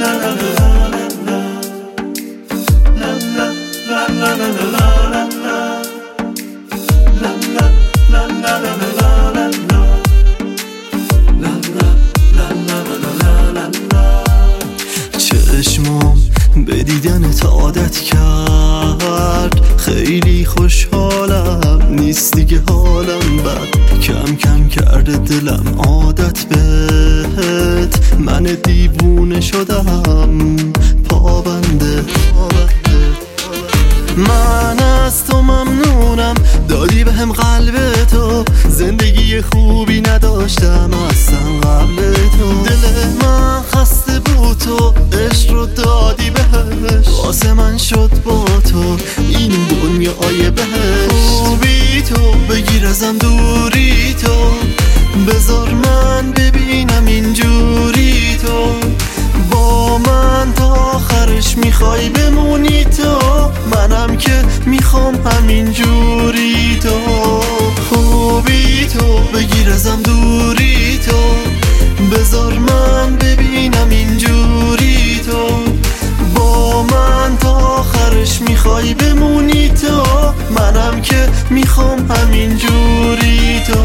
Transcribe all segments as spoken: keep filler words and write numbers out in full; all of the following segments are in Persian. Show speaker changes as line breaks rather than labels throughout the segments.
چشمام به دیدنت عادت کرد، خیلی خوشحالم نیست دیگه حالم بد، کم کم کرده دلم عادت بهت، من دیوونه شدم پابنده. من از تو ممنونم، دادی به هم قلب تو، زندگی خوبی نداشتم اصلا قبل تو، دل من خسته بود تو عشق رو دادی بهش، واسه من شد با تو این دنیای بهش. خوبی تو بگیر ازم دوری تو، بذار من ببینم اینجوری تو، با من تا آخرش میخوای بمونی تو، منم که میخوام همین جوری تو. خوبی تو بگیر ازم دوری تو، بذار من ببینم اینجوری تو، با من تا آخرش میخوای بمونی تو، منم که میخوام همین جوری تو.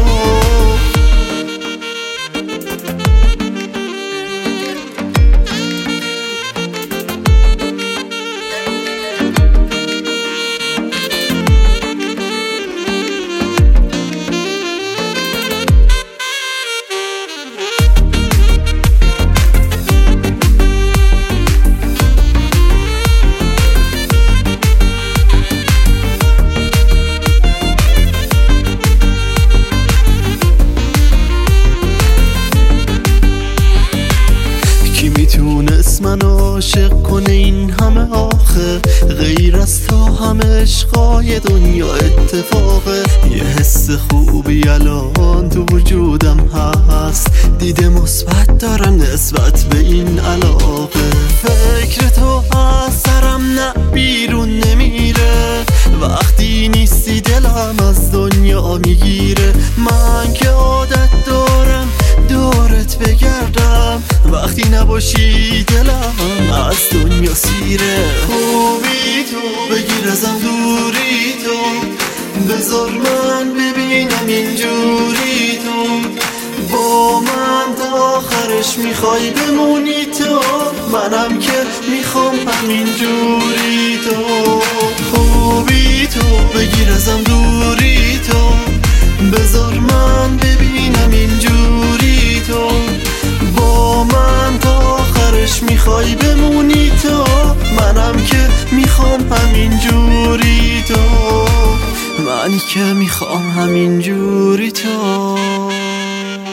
من عاشق کنه این همه آخه، غیر از تو همه عشقای دنیا اتفاقه، یه حس خوبی الان تو وجودم هست، دیده مثبت دارم نسبت به این علاقه، فکر تو از سرم نه بیرون نمیره، وقتی نیستی دلم از دنیا میگیره، من که عادت دارم دورت بگردم، وقتی نباشی دلم از دنیا سیره. خوبی تو بگیر ازم دوری تو، بذار من ببینم اینجوری تو، با من تا آخرش میخوای بمونی تو، منم که میخوام همین جوری تو. خوبی تو بگیر ازم دوری تو، بذار من ببینم اینجوری تو، با من تا آخرش میخوای بمونی تو، منم که میخوام همین جوری تو، منی که میخوام همین جوری تو.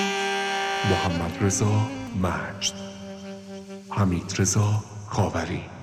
محمد رضا مجد، حمید رضا خاوری.